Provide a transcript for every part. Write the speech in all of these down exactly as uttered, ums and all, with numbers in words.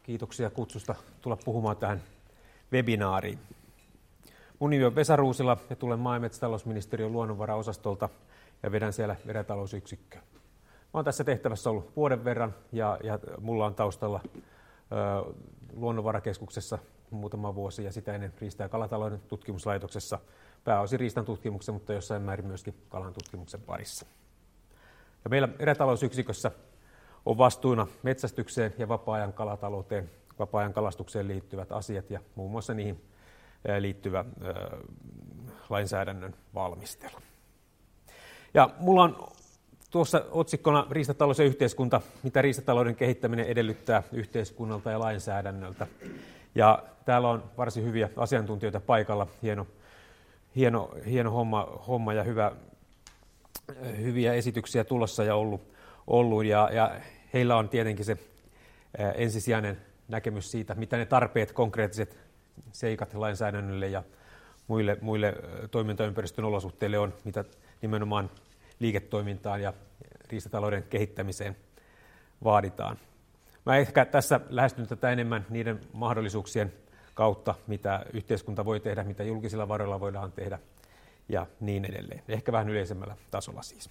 kiitoksia kutsusta tulla puhumaan tähän webinaariin. Mun nimi on Vesa Ruusila ja tulen maa- ja metsätalousministeriön luonnonvaraosastolta ja vedän siellä erätalousyksikköä. Mä oon tässä tehtävässä ollut vuoden verran ja, ja mulla on taustalla ö, Luonnonvarakeskuksessa muutama vuosi ja sitä ennen Riista- ja kalatalouden tutkimuslaitoksessa pääosin riistan tutkimuksen, mutta jossain määrin myöskin kalan tutkimuksen parissa. Ja meillä erätalousyksikössä on vastuuna metsästykseen ja vapaa-ajan kalatalouteen, vapaa-ajan kalastukseen liittyvät asiat ja muun muassa niihin liittyvä ö, lainsäädännön valmistelu. Ja mulla on tuossa otsikkona Riistatalous ja yhteiskunta, mitä riistatalouden kehittäminen edellyttää yhteiskunnalta ja lainsäädännöltä. Ja täällä on varsin hyviä asiantuntijoita paikalla, hieno, hieno, hieno homma, homma ja hyvä, hyviä esityksiä tulossa ja ollut. ollut ja, ja heillä on tietenkin se ää, ensisijainen näkemys siitä, mitä ne tarpeet, konkreettiset seikat lainsäädännölle ja muille, muille toimintaympäristön olosuhteille on, mitä nimenomaan liiketoimintaan ja riistatalouden kehittämiseen vaaditaan. Mä ehkä tässä lähestyn tätä enemmän niiden mahdollisuuksien kautta, mitä yhteiskunta voi tehdä, mitä julkisilla varoilla voidaan tehdä ja niin edelleen. Ehkä vähän yleisemmällä tasolla siis.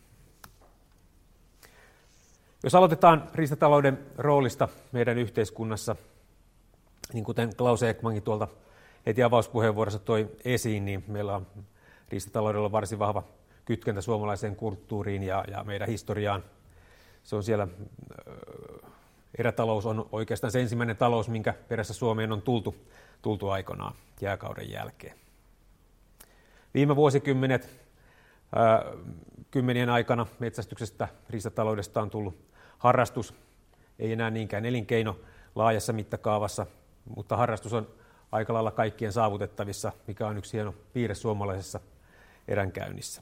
Jos aloitetaan riistatalouden roolista meidän yhteiskunnassa, niin kuten Klaus Ekmankin tuolta heti avauspuheenvuorossa toi esiin, niin meillä on riistataloudella varsin vahva kytkentä suomalaiseen kulttuuriin ja, ja meidän historiaan. Se on siellä, erätalous on oikeastaan se ensimmäinen talous, minkä perässä Suomeen on tultu, tultu aikanaan jääkauden jälkeen. Viime vuosikymmenet, ää, kymmenien aikana metsästyksestä, riistataloudesta on tullut harrastus, ei enää niinkään elinkeino laajassa mittakaavassa, mutta harrastus on aika lailla kaikkien saavutettavissa, mikä on yksi hieno piirre suomalaisessa eränkäynnissä.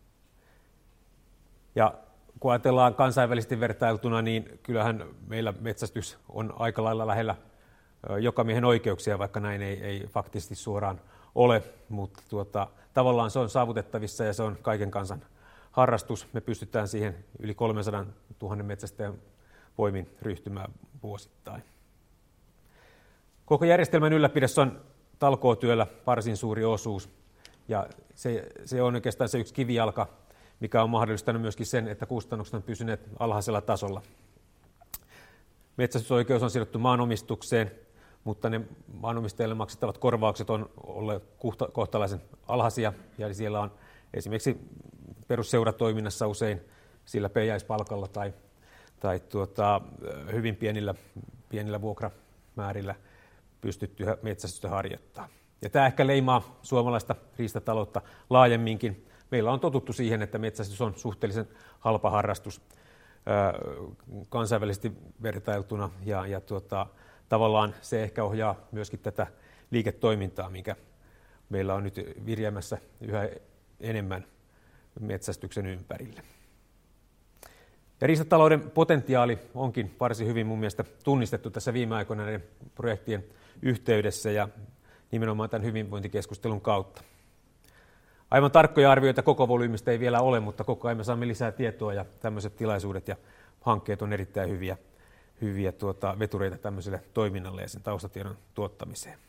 Ja kun ajatellaan kansainvälisesti vertailtuna, niin kyllähän meillä metsästys on aika lailla lähellä jokamiehen oikeuksia, vaikka näin ei, ei faktisesti suoraan ole, mutta tuota, tavallaan se on saavutettavissa ja se on kaiken kansan harrastus. Me pystytään siihen yli kolmesataatuhatta metsästäjän voimin ryhtymään vuosittain. Koko järjestelmän ylläpidossa on talkootyöllä varsin suuri osuus ja se, se on oikeastaan se yksi kivijalka, mikä on mahdollistanut myöskin sen, että kustannukset on pysyneet alhaisella tasolla. Metsästysoikeus on sidottu maanomistukseen, mutta ne maanomistajille maksettavat korvaukset on olleet kohtalaisen alhaisia, ja siellä on esimerkiksi perusseuratoiminnassa usein sillä peijäispalkalla tai, tai tuota, hyvin pienillä, pienillä vuokramäärillä pystytty metsästystä harjoittamaan. Ja tämä ehkä leimaa suomalaista riistataloutta laajemminkin. Meillä on totuttu siihen, että metsästys on suhteellisen halpa harrastus ää, kansainvälisesti vertailtuna ja, ja tuota, tavallaan se ehkä ohjaa myöskin tätä liiketoimintaa, mikä meillä on nyt virjäämässä yhä enemmän metsästyksen ympärille. Ja riistatalouden potentiaali onkin varsin hyvin mun mielestä tunnistettu tässä viime aikoina näiden projektien yhteydessä ja nimenomaan tämän hyvinvointikeskustelun kautta. Aivan tarkkoja arvioita koko volyymista ei vielä ole, mutta koko ajan me saamme lisää tietoa ja tämmöiset tilaisuudet ja hankkeet on erittäin hyviä, hyviä tuota, vetureita tämmöiselle toiminnalle ja sen taustatiedon tuottamiseen.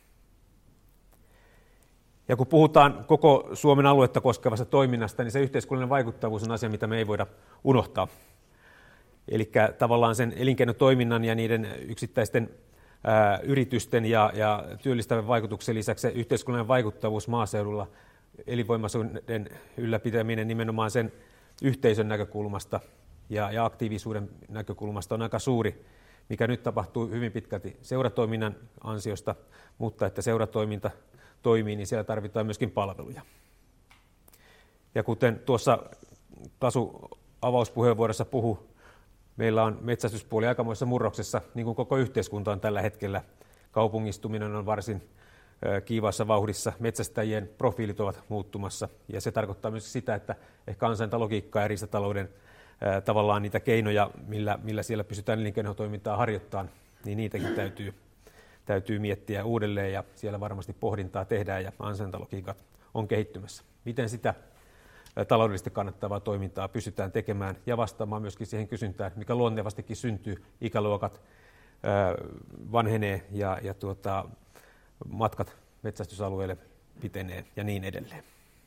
Ja kun puhutaan koko Suomen aluetta koskevasta toiminnasta, niin se yhteiskunnallinen vaikuttavuus on asia, mitä me ei voida unohtaa. Eli tavallaan sen elinkeinotoiminnan ja niiden yksittäisten ää, yritysten ja, ja työllistävän vaikutuksen lisäksi se yhteiskunnallinen vaikuttavuus maaseudulla, elinvoimaisuuden ylläpitäminen nimenomaan sen yhteisön näkökulmasta ja, ja aktiivisuuden näkökulmasta on aika suuri, mikä nyt tapahtuu hyvin pitkälti seuratoiminnan ansiosta, mutta että seuratoiminta toimii, niin siellä tarvitaan myöskin palveluja. Ja kuten tuossa Kasu avauspuheenvuorossa puhui, meillä on metsästyspuoli aikamoisessa murroksessa, niin kuin koko yhteiskunta on tällä hetkellä. Kaupungistuminen on varsin kiivaassa vauhdissa, metsästäjien profiilit ovat muuttumassa, ja se tarkoittaa myös sitä, että ehkä ansaintalogiikkaa ja riistatalouden ää, tavallaan niitä keinoja, millä, millä siellä pystytään elinkeinotoimintaa harjoittamaan, niin niitäkin täytyy, täytyy miettiä uudelleen, ja siellä varmasti pohdintaa tehdään, ja ansaintalogiikat on kehittymässä. Miten sitä ää, taloudellisesti kannattavaa toimintaa pystytään tekemään, ja vastaamaan myöskin siihen kysyntään, mikä luontevastikin syntyy, ikäluokat vanhenee ja, ja tuota, matkat metsästysalueelle pitenee ja niin edelleen.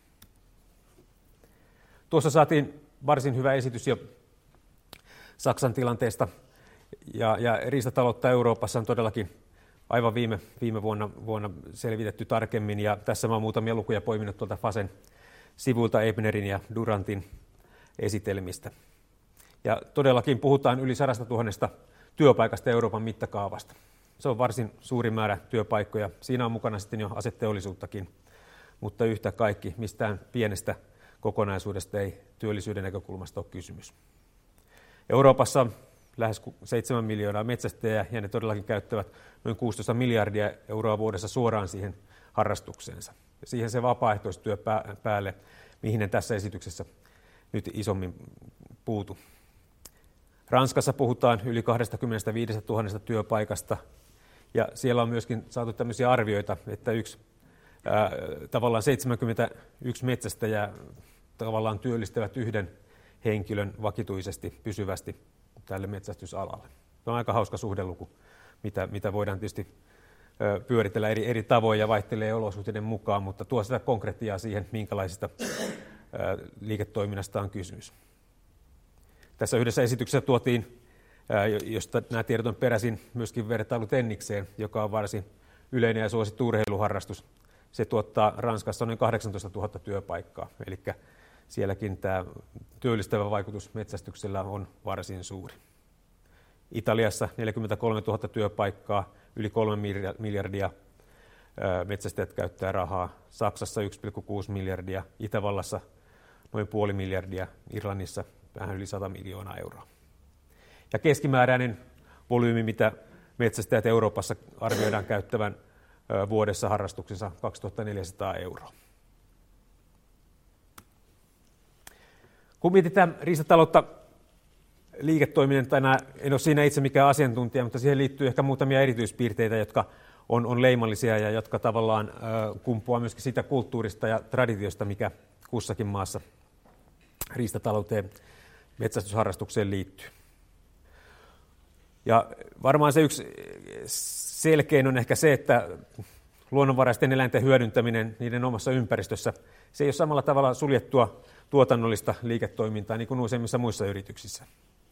Tuossa saatiin varsin hyvä esitys jo Saksan tilanteesta ja, ja riistataloutta Euroopassa on todellakin aivan viime, viime vuonna, vuonna selvitetty tarkemmin ja tässä mä oon muutamia lukuja poiminut tuolta Fasen sivuilta Ebnerin ja Durantin esitelmistä. Ja todellakin puhutaan yli sadasta tuhannesta työpaikasta Euroopan mittakaavasta. Se on varsin suuri määrä työpaikkoja. Siinä on mukana sitten jo aseteollisuuttakin, mutta yhtä kaikki mistään pienestä kokonaisuudesta ei työllisyyden näkökulmasta ole kysymys. Euroopassa on lähes seitsemän miljoonaa metsästäjää ja ne todellakin käyttävät noin kuusitoista miljardia euroa vuodessa suoraan siihen harrastukseensa. Ja siihen se vapaaehtoistyö päälle, mihin en tässä esityksessä nyt isommin puutu. Ranskassa puhutaan yli kaksikymmentäviisituhatta työpaikasta ja siellä on myöskin saatu tämmöisiä arvioita, että yksi ää, tavallaan seitsemänkymmentäyksi metsästäjää tavallaan työllistävät yhden henkilön vakituisesti, pysyvästi tälle metsästysalalle. Se on aika hauska suhdeluku, mitä, mitä voidaan tietysti ö, pyöritellä eri, eri tavoin ja vaihtelee olosuhteiden mukaan, mutta tuo sitä konkretiaa siihen, minkälaisista ö, liiketoiminnasta on kysymys. Tässä yhdessä esityksessä tuotiin, ö, josta nämä tiedot on peräisin, myöskin vertailu tennikseen, joka on varsin yleinen ja suosittu urheiluharrastus. Se tuottaa Ranskassa noin kahdeksantoistatuhatta työpaikkaa, eli sielläkin tämä työllistävä vaikutus metsästyksellä on varsin suuri. Italiassa neljäkymmentäkolmetuhatta työpaikkaa, yli kolme miljardia metsästäjät käyttää rahaa. Saksassa yksi pilkku kuusi miljardia, Itävallassa noin puoli miljardia, Irlannissa vähän yli sata miljoonaa euroa. Ja keskimääräinen volyymi, mitä metsästäjät Euroopassa arvioidaan käyttävän vuodessa harrastuksensa kaksituhattaneljäsataa euroa. Kun mietitään riistataloutta liiketoiminnan, tai nämä, en ole siinä itse mikään asiantuntija, mutta siihen liittyy ehkä muutamia erityispiirteitä, jotka on, on leimallisia ja jotka tavallaan ö, kumpuaa myöskin siitä kulttuurista ja traditiosta, mikä kussakin maassa riistatalouteen, metsästysharrastukseen liittyy. Ja varmaan se yksi selkein on ehkä se, että luonnonvaraisten eläinten hyödyntäminen niiden omassa ympäristössä, se ei ole samalla tavalla suljettua tuotannollista liiketoimintaa niin kuin useimmissa muissa yrityksissä.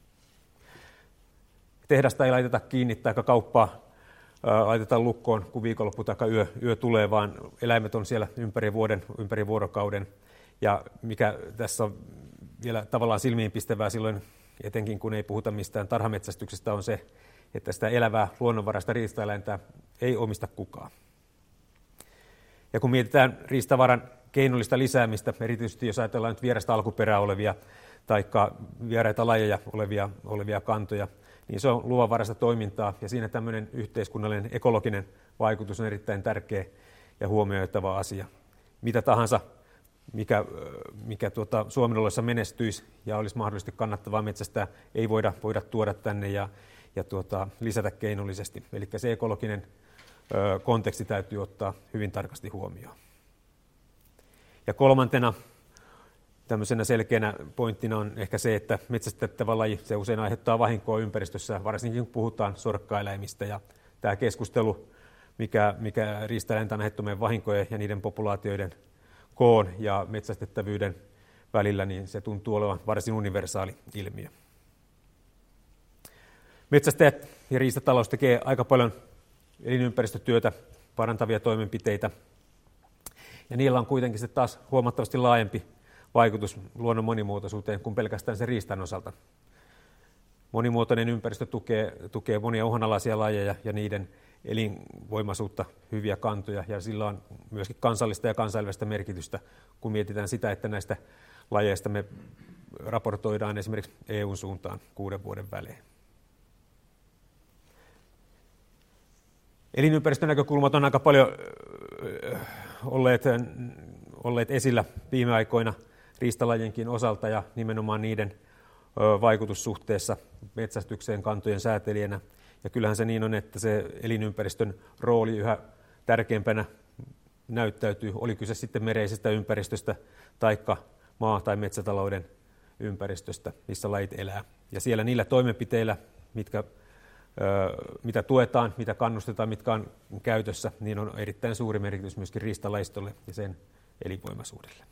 Tehdasta ei laiteta kiinni tai kauppaa ää, laitetaan lukkoon, kun viikonloppu tai yö, yö tulee, vaan eläimet on siellä ympäri vuoden, ympäri vuorokauden. Ja mikä tässä on vielä tavallaan silmiinpistävää silloin, etenkin kun ei puhuta mistään tarhametsästyksestä, on se, että sitä elävää luonnonvaraista riistaeläintä ei omista kukaan. Ja kun mietitään riistavaran keinollista lisäämistä, erityisesti jos ajatellaan nyt vierasta alkuperää olevia tai vieraita lajeja olevia, olevia kantoja, niin se on luvanvaraista toimintaa ja siinä tämmöinen yhteiskunnallinen ekologinen vaikutus on erittäin tärkeä ja huomioitava asia. Mitä tahansa, mikä, mikä tuota, Suomen oloissa menestyisi ja olisi mahdollisesti kannattavaa metsästää, ei voida, voida tuoda tänne ja, ja tuota, lisätä keinollisesti. Eli se ekologinen ö, konteksti täytyy ottaa hyvin tarkasti huomioon. Ja kolmantena tämmöisenä selkeänä pointtina on ehkä se, että metsästettävä laji se usein aiheuttaa vahinkoa ympäristössä, varsinkin kun puhutaan sorkkaeläimistä. Ja tämä keskustelu, mikä, mikä riistaeläinten aiheuttamien vahinkojen ja niiden populaatioiden koon ja metsästettävyyden välillä, niin se tuntuu olevan varsin universaali ilmiö. Metsästäjät ja riistatalous tekee aika paljon elinympäristötyötä, parantavia toimenpiteitä. Ja niillä on kuitenkin se taas huomattavasti laajempi vaikutus luonnon monimuotoisuuteen kuin pelkästään sen riistan osalta. Monimuotoinen ympäristö tukee, tukee monia uhanalaisia lajeja ja niiden elinvoimaisuutta, hyviä kantoja, ja sillä on myöskin kansallista ja kansainvälistä merkitystä, kun mietitään sitä, että näistä lajeista me raportoidaan esimerkiksi E U:n suuntaan kuuden vuoden välein. Elinympäristön näkökulmat on aika paljon olleet, olleet esillä viime aikoina riistalajienkin osalta ja nimenomaan niiden vaikutussuhteessa metsästykseen kantojen säätelijänä. Ja kyllähän se niin on, että se elinympäristön rooli yhä tärkeämpänä näyttäytyy, oli kyse sitten mereisestä ympäristöstä taikka maa- tai metsätalouden ympäristöstä, missä lajit elää. Ja siellä niillä toimenpiteillä, mitkä mitä tuetaan, mitä kannustetaan, mitkä on käytössä, niin on erittäin suuri merkitys myöskin riistalajistolle ja sen elinvoimaisuudelle.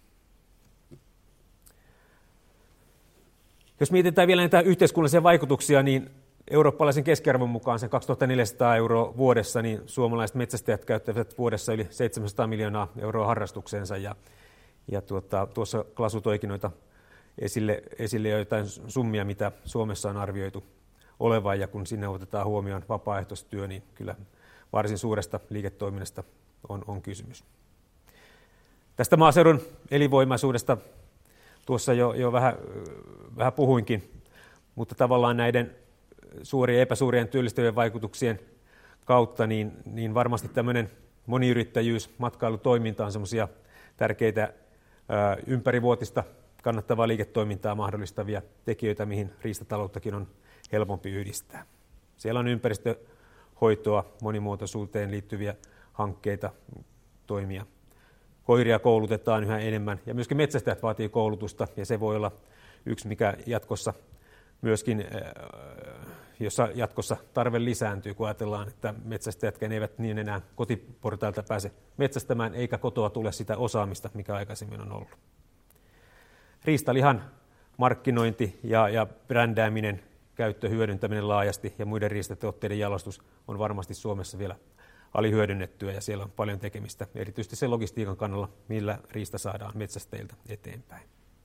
Jos mietitään vielä näitä yhteiskunnallisia vaikutuksia, niin eurooppalaisen keskiarvon mukaan sen kaksituhattaneljäsataa euroa vuodessa, niin suomalaiset metsästäjät käyttävät vuodessa yli seitsemänsataa miljoonaa euroa harrastukseensa. Ja, ja tuota, tuossa Klasu toikin noita esille, esille joitain summia, mitä Suomessa on arvioitu olevan, ja kun sinne otetaan huomioon vapaaehtoistyö, niin kyllä varsin suuresta liiketoiminnasta on, on kysymys. Tästä maaseudun elinvoimaisuudesta tuossa jo, jo vähän, vähän puhuinkin, mutta tavallaan näiden suurien ja epäsuurien työllistävien vaikutuksien kautta, niin, niin varmasti tämmöinen moniyrittäjyys, matkailutoiminta on semmoisia tärkeitä ää, ympärivuotista kannattavaa liiketoimintaa mahdollistavia tekijöitä, mihin riistatalouttakin on helpompi yhdistää. Siellä on ympäristöhoitoa, monimuotoisuuteen liittyviä hankkeita, toimia. Koiria koulutetaan yhä enemmän ja myöskin metsästäjät vaatii koulutusta ja se voi olla yksi, mikä jatkossa myöskin, jossa jatkossa tarve lisääntyy, kun ajatellaan, että metsästäjätkään eivät niin enää kotiportailta pääse metsästämään, eikä kotoa tule sitä osaamista, mikä aikaisemmin on ollut. Riistalihan markkinointi ja, ja brändääminen, käyttö, hyödyntäminen laajasti ja muiden riistatuotteiden jalostus on varmasti Suomessa vielä alihyödynnettyä ja siellä on paljon tekemistä, erityisesti sen logistiikan kannalla, millä riista saadaan metsästäjiltä eteenpäin.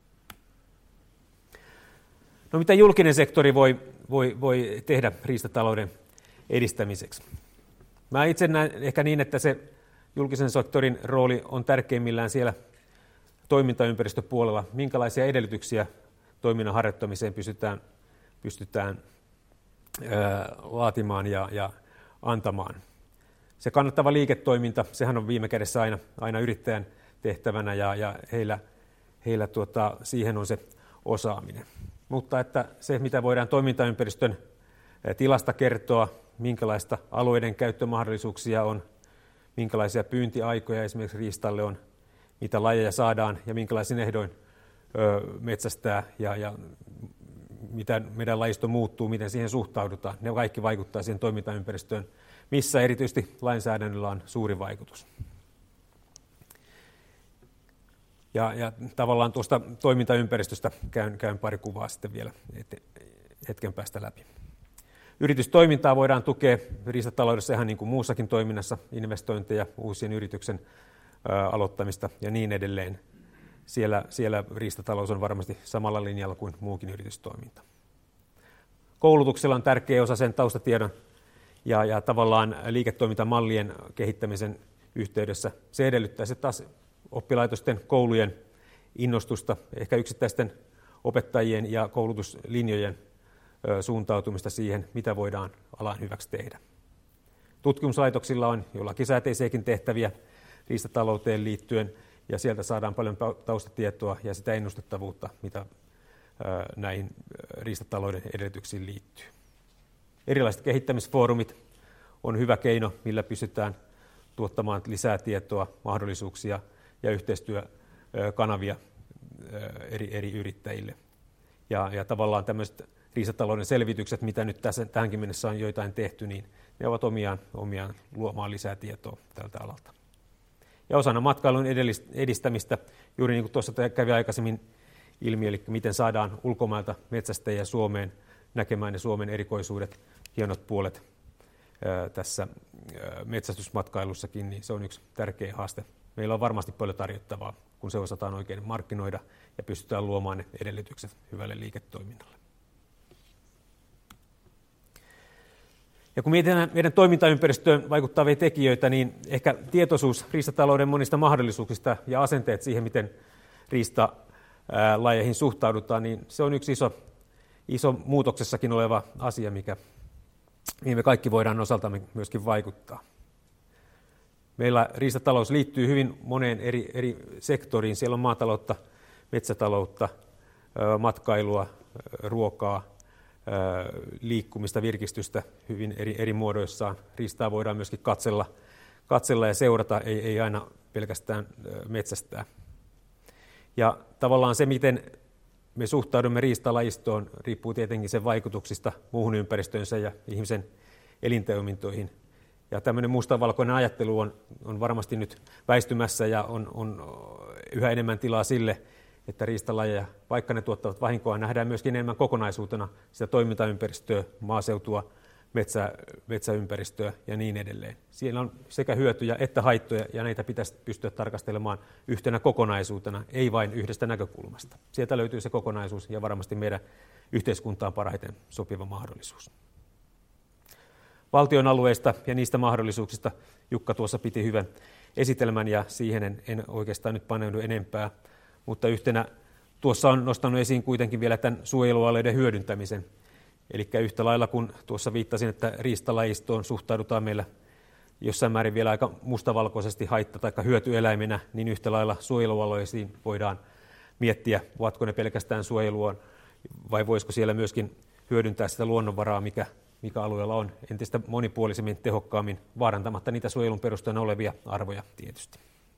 No mitä julkinen sektori voi, voi, voi tehdä riistatalouden edistämiseksi? Mä itse näen ehkä niin, että se julkisen sektorin rooli on tärkeimmillään siellä toimintaympäristöpuolella, minkälaisia edellytyksiä toiminnan harjoittamiseen pystytään, pystytään ää, laatimaan ja, ja antamaan. Se kannattava liiketoiminta, sehän on viime kädessä aina, aina yrittäjän tehtävänä ja, ja heillä, heillä tuota, siihen on se osaaminen. Mutta että se, mitä voidaan toimintaympäristön tilasta kertoa, minkälaista alueiden käyttömahdollisuuksia on, minkälaisia pyyntiaikoja esimerkiksi riistalle on, mitä lajeja saadaan ja minkälaisin ehdoin ö, metsästää ja, ja mitä meidän lajisto muuttuu, miten siihen suhtaudutaan. Ne kaikki vaikuttaa siihen toimintaympäristöön, missä erityisesti lainsäädännöllä on suuri vaikutus. Ja, ja tavallaan tuosta toimintaympäristöstä käyn, käyn pari kuvaa sitten vielä hetken päästä läpi. Yritystoimintaa voidaan tukea riistataloudessa ihan niin kuin muussakin toiminnassa, investointeja, uusien yrityksen ä, aloittamista ja niin edelleen. Siellä, siellä riistatalous on varmasti samalla linjalla kuin muukin yritystoiminta. Koulutuksella on tärkeä osa sen taustatiedon ja, ja tavallaan liiketoimintamallien kehittämisen yhteydessä. Se edellyttää se taas oppilaitosten, koulujen innostusta, ehkä yksittäisten opettajien ja koulutuslinjojen suuntautumista siihen, mitä voidaan alan hyväksi tehdä. Tutkimuslaitoksilla on jo lakisääteisiäkin tehtäviä riistatalouteen liittyen, ja sieltä saadaan paljon taustatietoa ja sitä ennustettavuutta, mitä näihin riistatalouden edellytyksiin liittyy. Erilaiset kehittämisfoorumit on hyvä keino, millä pystytään tuottamaan lisää tietoa, mahdollisuuksia ja yhteistyökanavia eri, eri yrittäjille. Ja, ja tavallaan tämmöiset riistatalouden selvitykset, mitä nyt tässä, tähänkin mennessä on joitain tehty, niin ne ovat omiaan, omiaan luomaan lisää tietoa tältä alalta. Ja osana matkailun edistämistä, juuri niin kuin tuossa kävi aikaisemmin ilmi, eli miten saadaan ulkomailta metsästäjiä Suomeen näkemään ne Suomen erikoisuudet, hienot puolet ää, tässä ää, metsästysmatkailussakin, niin se on yksi tärkeä haaste. Meillä on varmasti paljon tarjottavaa, kun se osataan oikein markkinoida ja pystytään luomaan ne edellytykset hyvälle liiketoiminnalle. Ja kun mietitään meidän toimintaympäristöön vaikuttavia tekijöitä, niin ehkä tietoisuus riistatalouden monista mahdollisuuksista ja asenteet siihen, miten riistalajeihin suhtaudutaan, niin se on yksi iso, iso muutoksessakin oleva asia, mikä, mihin me kaikki voidaan osaltamme myöskin vaikuttaa. Meillä riistatalous liittyy hyvin moneen eri, eri sektoriin. Siellä on maataloutta, metsätaloutta, matkailua, ruokaa, liikkumista, virkistystä hyvin eri, eri muodoissaan. Riistaa voidaan myöskin katsella, katsella ja seurata, ei, ei aina pelkästään metsästää. Ja tavallaan se, miten me suhtaudumme riistalajistoon, riippuu tietenkin sen vaikutuksista muuhun ympäristöönsä ja ihmisen elintoimintoihin. Ja tämmöinen mustavalkoinen ajattelu on, on varmasti nyt väistymässä ja on, on yhä enemmän tilaa sille, että riistalajeja, vaikka ne tuottavat vahinkoa, nähdään myöskin enemmän kokonaisuutena sitä toimintaympäristöä, maaseutua, metsä, metsäympäristöä ja niin edelleen. Siellä on sekä hyötyjä että haittoja, ja näitä pitäisi pystyä tarkastelemaan yhtenä kokonaisuutena, ei vain yhdestä näkökulmasta. Sieltä löytyy se kokonaisuus ja varmasti meidän yhteiskuntaan parhaiten sopiva mahdollisuus. Valtion alueista ja niistä mahdollisuuksista Jukka tuossa piti hyvän esitelmän, ja siihen en, en oikeastaan nyt paneudu enempää, mutta yhtenä tuossa on nostanut esiin kuitenkin vielä tämän suojelualueiden hyödyntämisen. Eli yhtä lailla kun tuossa viittasin, että riistalajistoon suhtaudutaan meillä jossain määrin vielä aika mustavalkoisesti haitta- tai hyötyeläimenä, niin yhtä lailla suojelualueisiin voidaan miettiä, ovatko ne pelkästään suojelua vai voisiko siellä myöskin hyödyntää sitä luonnonvaraa, mikä, mikä alueella on entistä monipuolisemmin, tehokkaammin, vaarantamatta niitä suojelun perusteena olevia arvoja tietysti.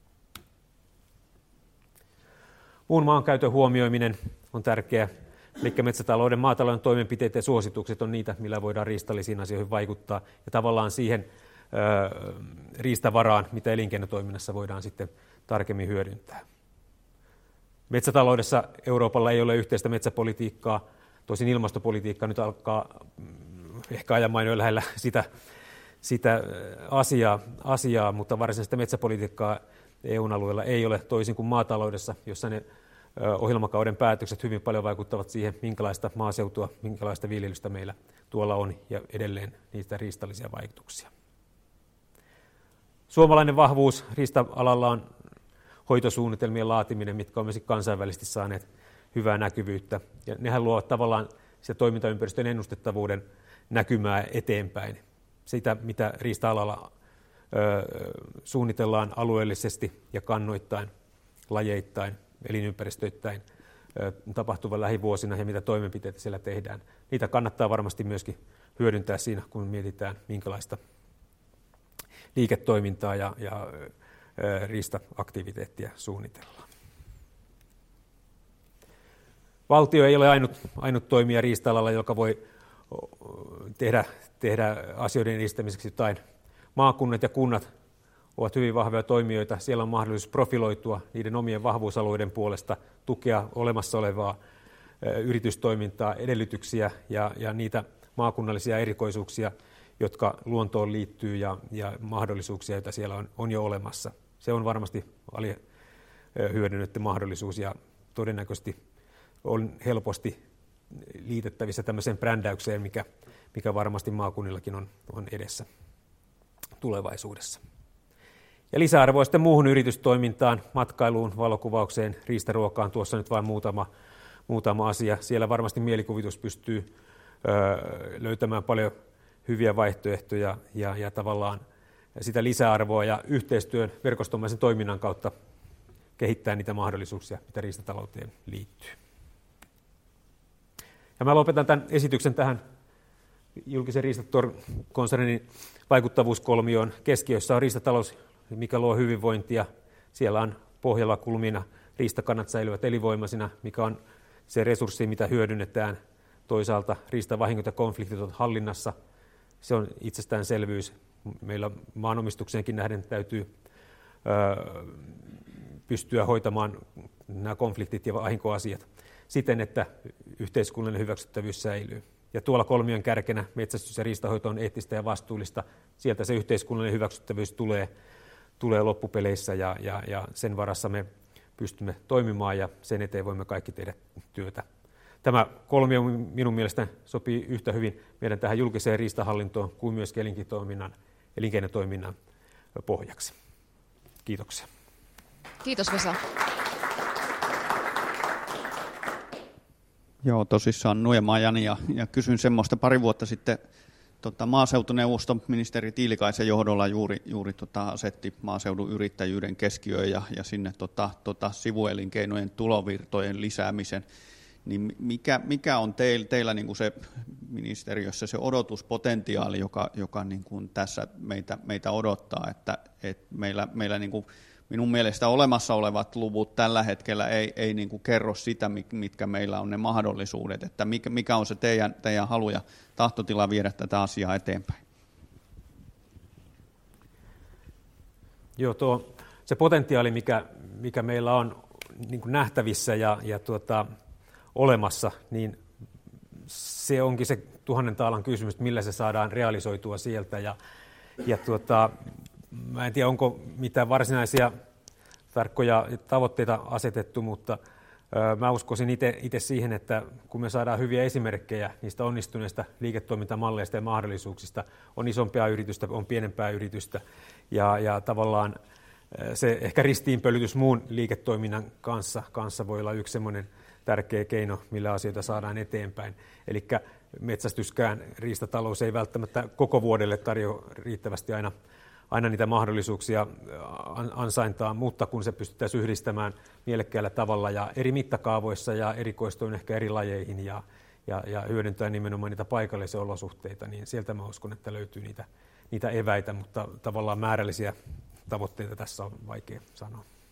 Muun maankäytön huomioiminen on tärkeää. Eli metsätalouden maatalouden toimenpiteet ja suositukset on niitä, millä voidaan riistallisiin asioihin vaikuttaa, ja tavallaan siihen ö, riistavaraan, mitä elinkeinotoiminnassa voidaan sitten tarkemmin hyödyntää. Metsätaloudessa Euroopalla ei ole yhteistä metsäpolitiikkaa, tosin ilmastopolitiikka nyt alkaa ehkä ajamaan jo lähellä sitä, sitä asiaa, asiaa, mutta varsinaista metsäpolitiikkaa E U:n alueella ei ole, toisin kuin maataloudessa, jossa ne ohjelmakauden päätökset hyvin paljon vaikuttavat siihen, minkälaista maaseutua, minkälaista viljelystä meillä tuolla on, ja edelleen niistä riistallisia vaikutuksia. Suomalainen vahvuus riista-alalla on hoitosuunnitelmien laatiminen, mitkä on myös kansainvälisesti saaneet hyvää näkyvyyttä. Ja nehän luovat tavallaan sitä toimintaympäristön ennustettavuuden näkymää eteenpäin. Sitä, mitä riista-alalla ö, suunnitellaan alueellisesti ja kannoittain, lajeittain, elinympäristöittäin tapahtuvan lähivuosina ja mitä toimenpiteitä siellä tehdään. Niitä kannattaa varmasti myöskin hyödyntää siinä, kun mietitään, minkälaista liiketoimintaa ja, ja riista-aktiviteettia suunnitellaan. Valtio ei ole ainut, ainut toimija riista-alalla, joka voi tehdä, tehdä asioiden edistämiseksi jotain. Maakunnat ja kunnat ovat hyvin vahvoja toimijoita. Siellä on mahdollisuus profiloitua niiden omien vahvuusalueiden puolesta, tukea olemassa olevaa yritystoimintaa, edellytyksiä ja, ja niitä maakunnallisia erikoisuuksia, jotka luontoon liittyy, ja, ja mahdollisuuksia, joita siellä on, on jo olemassa. Se on varmasti hyödynnetty mahdollisuus, ja todennäköisesti on helposti liitettävissä tämmöiseen brändäykseen, mikä, mikä varmasti maakunnillakin on, on edessä tulevaisuudessa. Ja lisäarvoa sitten muuhun yritystoimintaan, matkailuun, valokuvaukseen, riistaruokaan, tuossa nyt vain muutama, muutama asia. Siellä varmasti mielikuvitus pystyy ö, löytämään paljon hyviä vaihtoehtoja ja, ja tavallaan sitä lisäarvoa ja yhteistyön verkostomaisen toiminnan kautta kehittää niitä mahdollisuuksia, mitä riistatalouteen liittyy. Ja mä lopetan tämän esityksen tähän julkisen riistakonsernin vaikuttavuuskolmioon. Keskiössä on riistatalous, mikä luo hyvinvointia. Siellä on pohjalla kulmina riistakannat säilyvät elinvoimaisina, mikä on se resurssi, mitä hyödynnetään. Toisaalta riistavahingot ja konfliktit ovat hallinnassa. Se on itsestäänselvyys. Meillä maanomistukseenkin nähden täytyy ö, pystyä hoitamaan nämä konfliktit ja vahinkoasiat siten, että yhteiskunnallinen hyväksyttävyys säilyy. Ja tuolla kolmion kärkenä metsästys- ja riistahoito on eettistä ja vastuullista. Sieltä se yhteiskunnallinen hyväksyttävyys tulee, tulee loppupeleissä, ja, ja, ja sen varassa me pystymme toimimaan, ja sen eteen voimme kaikki tehdä työtä. Tämä kolmio minun mielestäni sopii yhtä hyvin meidän tähän julkiseen riistahallintoon kuin myös elinkeinotoiminnan, elinkeinotoiminnan pohjaksi. Kiitoksia. Kiitos, Vesa. Joo, tosissaan Nuemaa Jani, ja, ja kysyn semmoista pari vuotta sitten tota, maaseutuneuvosto ministeri Tiilikaisen johdolla juuri, juuri tota, asetti maaseudun yrittäjyyden keskiöön ja, ja sinne tota, tota, sivuelinkeinojen tulovirtojen lisäämisen. Niin mikä, mikä on teillä, teillä niin kuin se ministeriössä se odotuspotentiaali, joka, joka niin kuin tässä meitä, meitä odottaa, että, että meillä, meillä niin kuin minun mielestä olemassa olevat luvut tällä hetkellä ei, ei niin kuin kerro sitä, mitkä meillä on ne mahdollisuudet, että mikä, mikä on se teidän, teidän halu ja tahtotila viedä tätä asiaa eteenpäin? Joo, tuo, se potentiaali, mikä, mikä meillä on niin kuin nähtävissä ja, ja tuota, olemassa, niin se onkin se tuhannen taalan kysymys, että millä se saadaan realisoitua sieltä. Ja, ja tuota, mä en tiedä, onko mitään varsinaisia tarkkoja tavoitteita asetettu, mutta ö, mä uskoisin itse siihen, että kun me saadaan hyviä esimerkkejä niistä onnistuneista liiketoimintamalleista ja mahdollisuuksista, on isompia yritystä, on pienempää yritystä, ja, ja tavallaan se ehkä ristiinpölytys muun liiketoiminnan kanssa, kanssa voi olla yksi semmoinen tärkeä keino, millä asioita saadaan eteenpäin. Eli metsästyskään riistatalous ei välttämättä koko vuodelle tarjoa riittävästi aina, aina niitä mahdollisuuksia ansaintaan, mutta kun se pystyttäisiin yhdistämään mielekkäällä tavalla ja eri mittakaavoissa ja erikoistuen ehkä eri lajeihin ja, ja, ja hyödyntää nimenomaan niitä paikallisia olosuhteita, niin sieltä mä uskon, että löytyy niitä, niitä eväitä, mutta tavallaan määrällisiä tavoitteita tässä on vaikea sanoa.